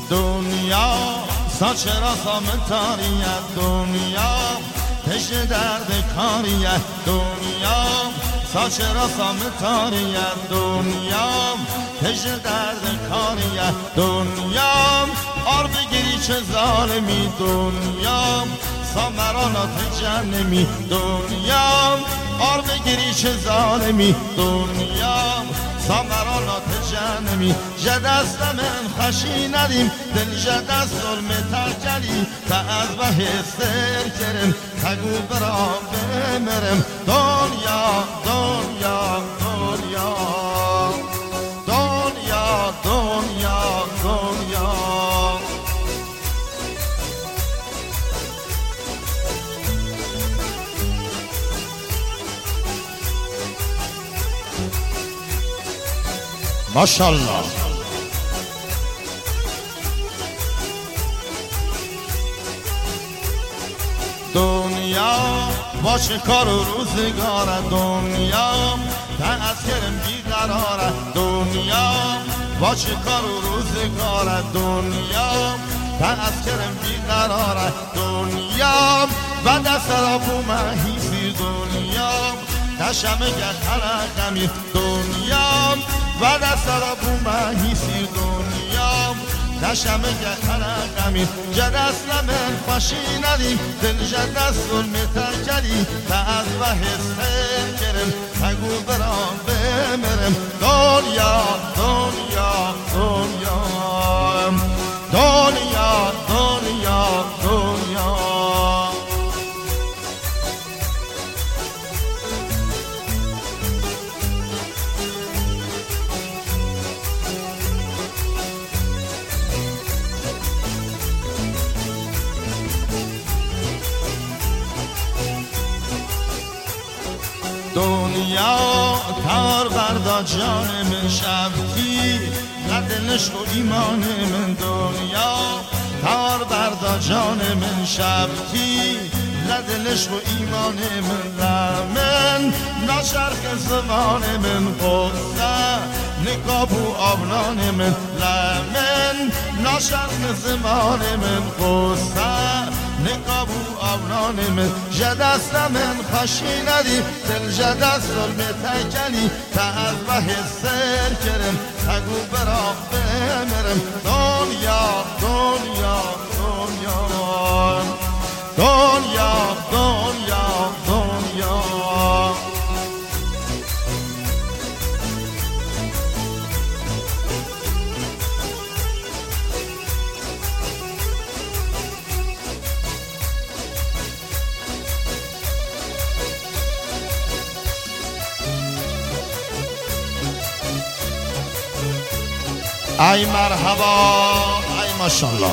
دنیا چرا سامتاریه دنیا تش درد کاریه دنیا چرا سامتاریه دنیا تش درد کاریه دنیا آر بگیری چه ظالمی دنیا سامرانات جنمی دنیا آر بگیری چه ظالمی دنیا سامرانات جنمی جدست من خشی ندیم دل جدست ظلم ترکلی تا از به هستر کرم تگو برا بمرم دنیا دنیا دنیا دنیا دنیا دنیا ماشاءالله دنیا با چه کار و روزگاره دنیا تا از کرم بیقراره دنیا با چه کار و روزگاره دنیا تا از کرم بیقراره دنیا و دست را بومه هیسی دنیا تشمه گرد دنیا و دست را بومه هیسی دنیا نشمه گرد جدست من خوشی ندیم دل جدست ظلم ترکلی تا از به هستر کرم تگو برام بمرم دنیا دنیا دنیا دنیا دنیا دنیا دنیا تار بردا جان من شبکی ندلش و ایمان من دنیا تار بردا جان من شبکی ندلش و ایمان من رمن نشرق زمان من قصه نقاب و آبنان من لمن نشرق زمان من قصه نقاب و آبنان من جدست من خشی ندیم دل جدست ظلم تکلی تا از به هستر کرم تگو برا بمرم دنیا دنیا دنیا دنیا دنیا دنیا ای مرحبا ای ماشاءالله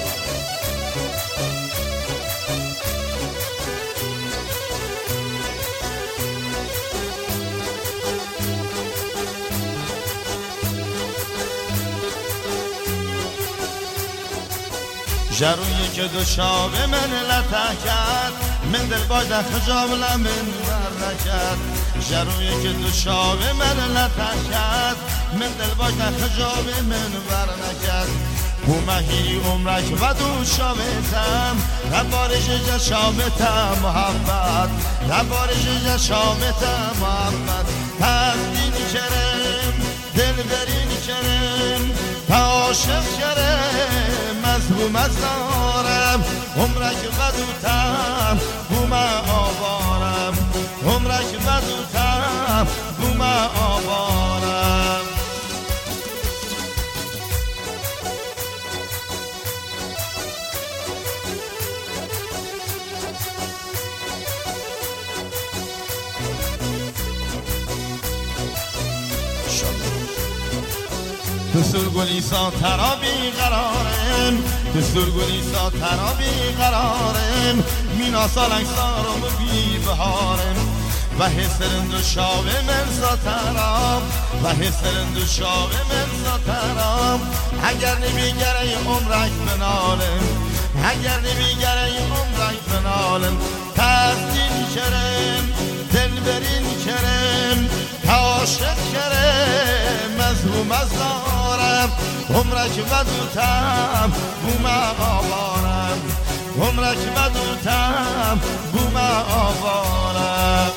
جرویی که دو شابه من لطه کرد من دل باید خجاب لمن بر نکرد جرویی که دو شابه من لطه کرد من دل باید خجاب من بر نکرد بومهی عمرک و دو شابتم نبارش جشامتم محبت نبارش جشامتم محبت تزدینی کرم دل برینی کرم تا عاشق کرم مظلوم از دارم عمرک و دوتم بومه آوارم عمرک و دوتم بومه آوارم تو سرگلیسا ترا بیقرارم تو سرگلیسا ترا بیقرارم مینا سالنگسارم و بی بهارم و حسرند و شاوه من ساترام و حسرند و شاوه من ساترام اگر نمیگره عمرک بنالم اگر نمیگره عمرک بنالم تزدین کرم دل برین کرم عاشق کرم مظلوم از دارم آوارم عمرک بدوتم بوما آوارم عمرک بدوتم بوما آوارم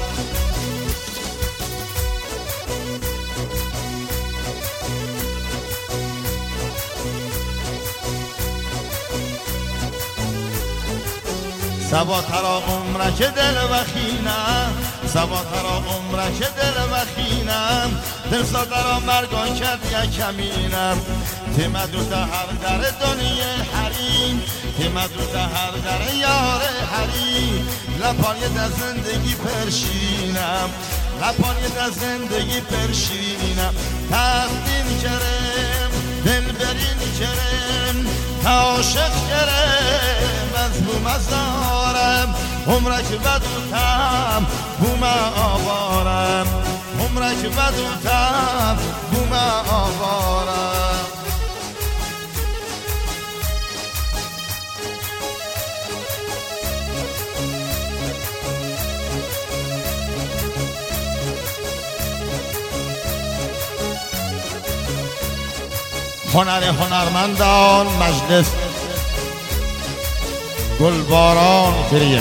سبا ترا عمرک دل وخینم سبا ترا عمرک دل وخینم دل سادرا مرگان کرد یک کمینم تیمدو تا هر در دنیا حریم تیمدو تا هر در یار حریم لپانی در زندگی پرشینم لپانی در زندگی پرشینم تقدیم کرم دل برین کرم عاشق کرم از بوم ازارم عمرک بدوتم بوما آوارم عمرک بدوتم بوما آوارم هنرمندان مجلس گلباران فریه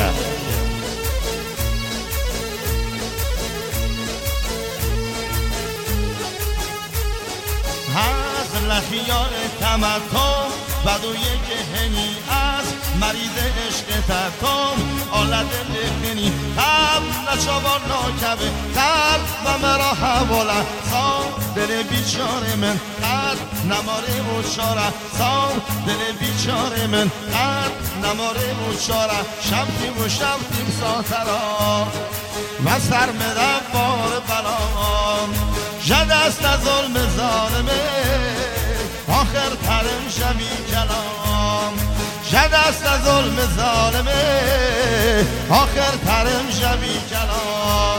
هست لخیار تمتم بدوی که هنی از مریض عشق تتم آلت لخنی تب نچابان ناکبه تب و مرا حواله سام دل بیچاره من قد نماره و چاره سام دل بیچاره من قد نماره و چاره شبتیم و شبتیم ساترا و سرمدم بار بلام جد است از ظلم ظالمه آخر ترم شبی کلام جد است از ظلم ظالمه آخر ترم شبی کلام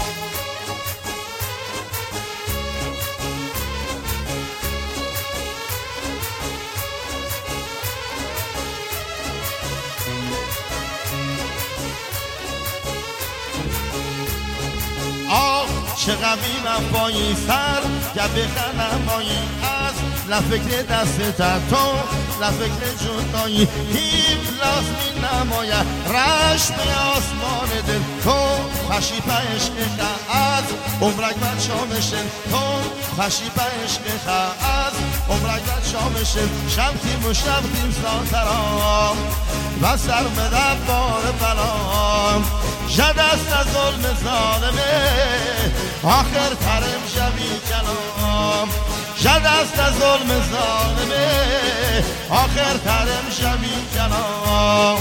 آه چه قوی وفایی سر گبه خنمایی از لفکر دست تو لفکر جدایی هیپلاس می نماید رشت آسمان دل تو خشیب عشق از عمرک بد شامشن تو خشیب عشق از عمرک بد شامشن شبتیم و شبتیم ساترام و سرمدن بار بلام جد است از ظلم ظالمه آخر ترم شبی کلام جد است از ظلم ظالمه آخر ترم شبی کلام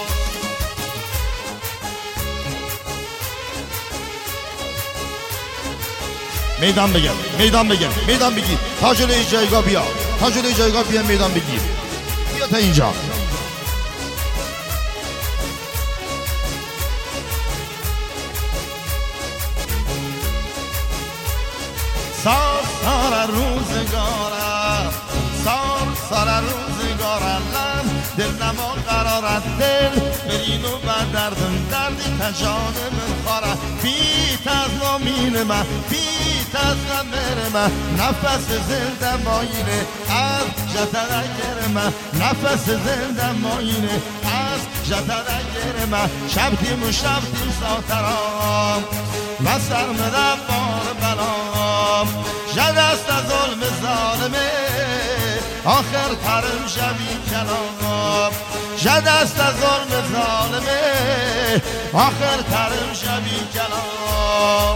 میدان بگیر میدان بگیر میدان بگیر تا جلوی جایگاه بیا تا جلوی جایگاه بیا میدان بگیر بیا تا اینجا سار روزگارم سار روزگارم دل نما قرارت دل برین و بر دردی تجان من خاره بیت از نامین من بیت از غمر من نفس زنده ماینه از جترگر من نفس زنده ماینه از جترگر من شبتیم و شبتیم ساترام و سرمدن بار بلام جد است از ظلم ظالمه آخر ترم شبی کلام جد است از ظلم ظالمه آخر ترم شبی کلام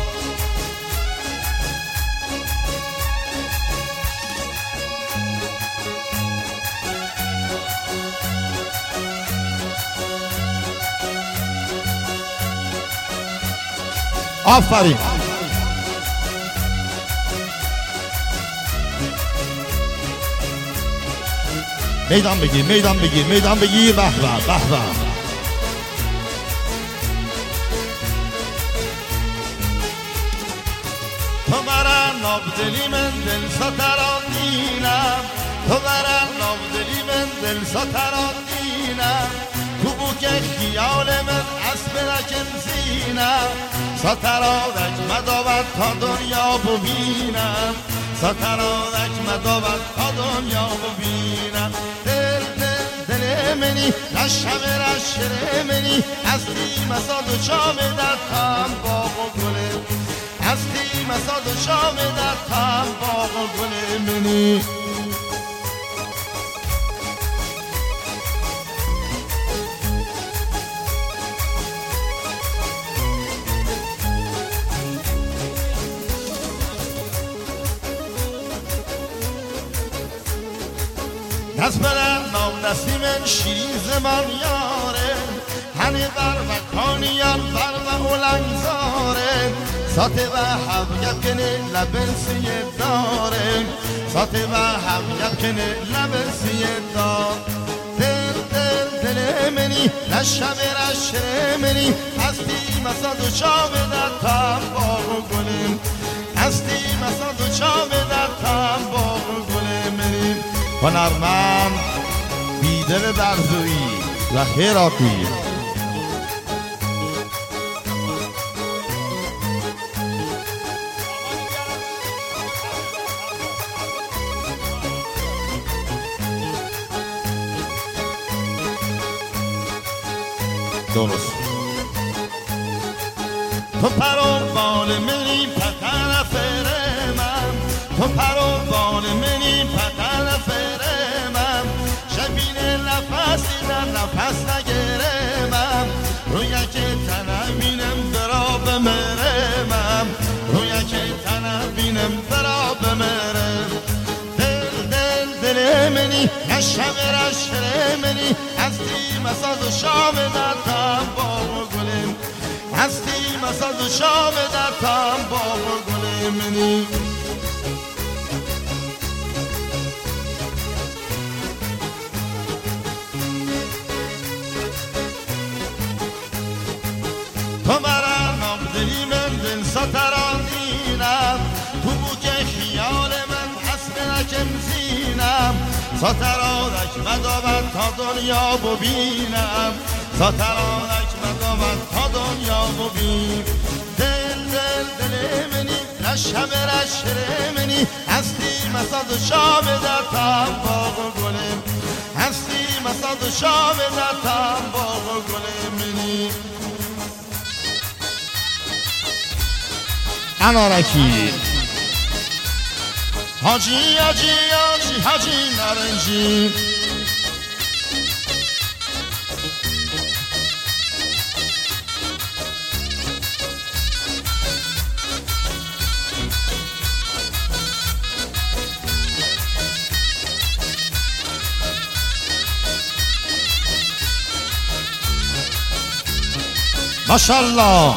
آفرین میدان بگیر میدان بگیر میدان بگیر به به به به تو برا نابدلی من دل ستران دینم تو برا نابدلی من دل ستران دینم تو بوک خیال من اسب رکن زینم سترانک مداوت تا دنیا ببینم ساترانک مدابت تا دنیا ببینم دل دل دل منی رشم رشر منی هستی مساد و شام در تم باغ و گله هستی مساد و شام در تم باغ و گله منی دست برم نام نسیم شیرین زمان یاره هنی بر مکانیان بر و اولنگزاره ساته و هم یبکنه لبن سیه داره ساته و هم یبکنه لبن سیه دار دل دل دل منی نشم رشر منی هستی مساد و شام در تم باغ و گلیم هستی مساد و شام در تم باغ و گل منی هنرمند بیدل برزویی و خیراتی درست تو پروبال منی پتر فرمم تو پروبال منی پتر فرمم شبین نفسی در نفس نگرمم روی که تنبینم برا بمرمم روی که تنبینم برا بمرم دل دل دل منی نشم رشر منی هستی مساد و شام در تم باغ و گلم هستی مساد و شام در تم باغ و گل منی تو مرا نام دلی من دل ساترانینم تو بوک خیال من حسن نکم زینم ساترانک مدامت تا دنیا ببینم ساترانک مدامت تا دنیا ببین دل دل دل منی رشم رشر منی هستی مساد و شام در تم باغ و گلم هستی مساد و شام در تم باغ و گل منی انارکی حاجی حاجی حاجی حاجی نارنجی ماشاءالله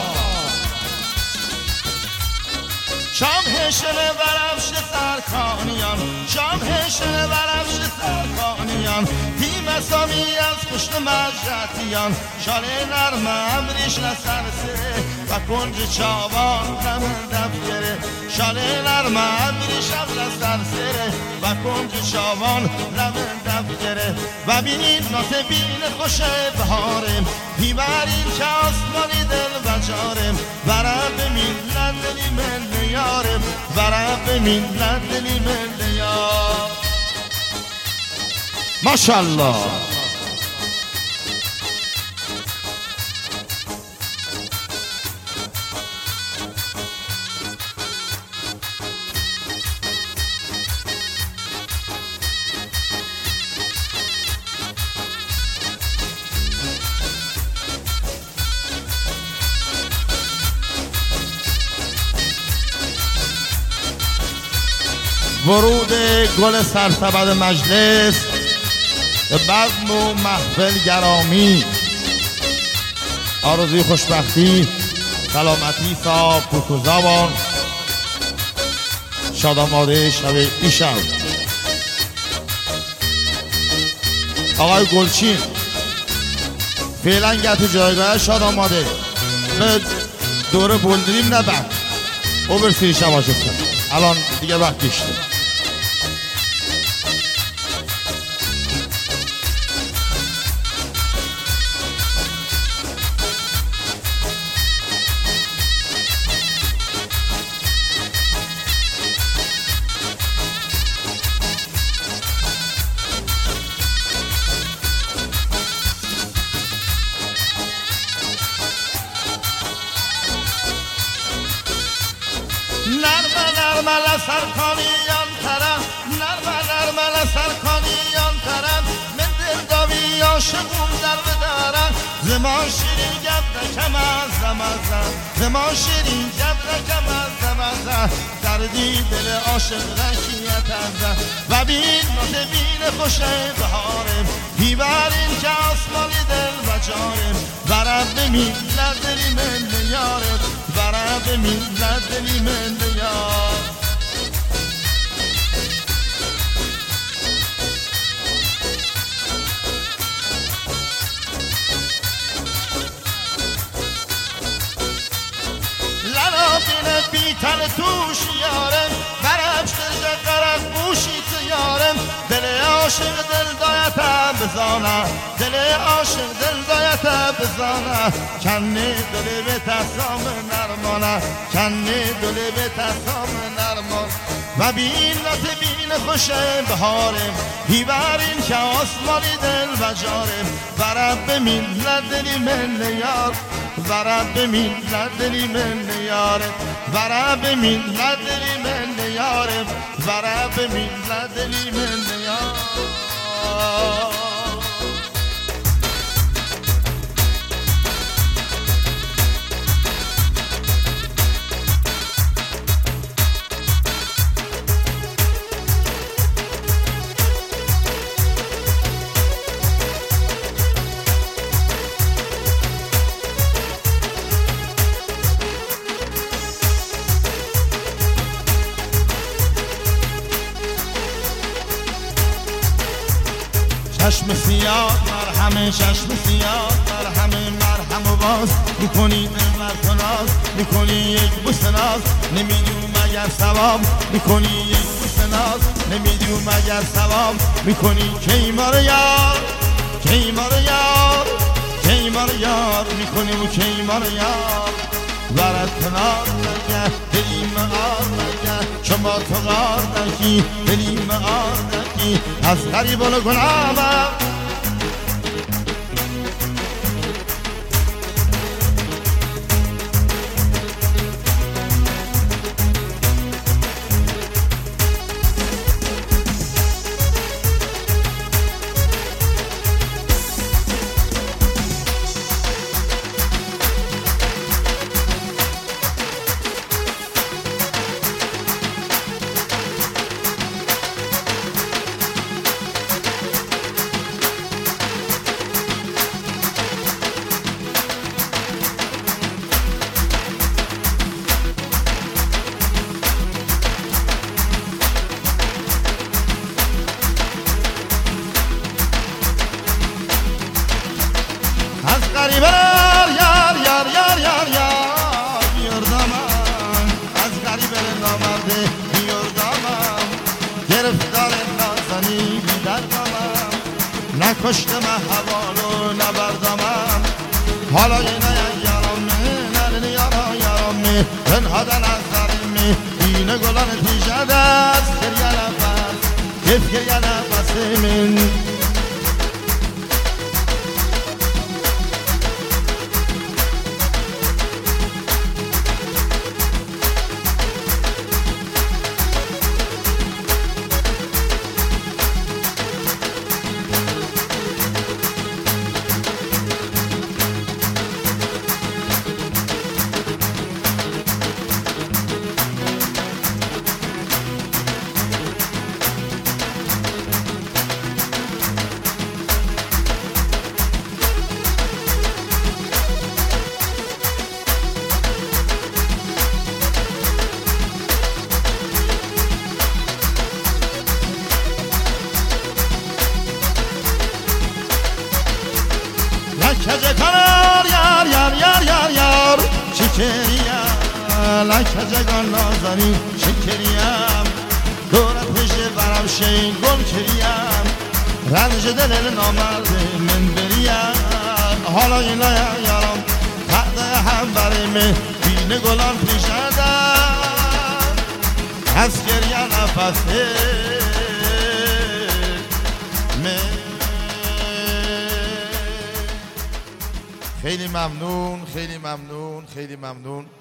شام هشل برفش سرکانیان شام هشل برفش سرکانیان تیم سامی از پشت مجرتیان شال نرم امریش لسرسه و کنج چاوان نمن دفگره شال نرم امریش لسرسه و کنج چاوان نمن دفگره و بینید نات بین خوش بهارم بیبرین که آسمانی دل بجارم برم به میلن دلی من یارم برم به میلن دلی من یار ماشاءالله ورود گل سرسبد مجلس به بزم و محفل گرامی آرزوی خوشبختی سلامتی صاحب کوکوزاوان شاداماده شب ایشب آقای گلچین فعلا گه جایگاه شاداماده به دوره بلدریم نبند او برسی شب آشستن الان دیگه وقت گشته نرمه لسرکانیان طرف نرمه لسرکانیان طرف من دل داوی عاشقون در بدارم زمان شیرین گبرکم از زمزه زمان شیرین گبرکم از زمزه دردی دل عاشق رکیت ازه و بین نوت بین خوشه بهارم بیبرین که آسمانی دل و جارم برم به میلت دلی من یارم برم به میلت دلی من یارم لرابین بیتن توش یارم برم شده قرق بوشی یارم دل عاشق دل دایت بزانه دل عاشق دل دایت بزانه کنه دل به تسام نرمانه کنه دل به تسام نرمان و بین نت بین خوشه بهارم بیبرین که آسمانی دل و جارم برم به میلت دلی من یار برم به میلت دلی من یارم برم به میلت دلی من یارم برم به میلت دلی من یارم چشم سیاه مرهمه چشم سیاه مرهم و باز میکنی دلبر تو ناز میکنی یک بوسه ناز نمیدون مگر ثواب میکنی یک بوسه ناز نمیدون مگر ثواب میکنی کی ما رو یار کی ما رو یار کی ما رو یار میکنی و کی ما رو یار برد کنار نگه دلیم آر نگه شما تو غار نگی دلیم آر نگی از غریبان گناهم غریبر یار یار یار یار یار بیاردامم از غریبر نامرده بیاردامم گرفتار نازنی بیدردامم نکشتم حوالو نبردامم حالا اینه یارم نرنی یارم تنها نظرم اینه گلان پیشد از گریه نفس کف گریه نفس من لکه کنار یار یار یار یار یار شکریم لکه جگان نازنی شکریم دورت پشه برم شین گل کریم رنج دل نامرد من بریم حالا اینا یارم قده هم بریم بین گلان پیشدم از گریه نفسه خیلی ممنون خیلی ممنون خیلی ممنون.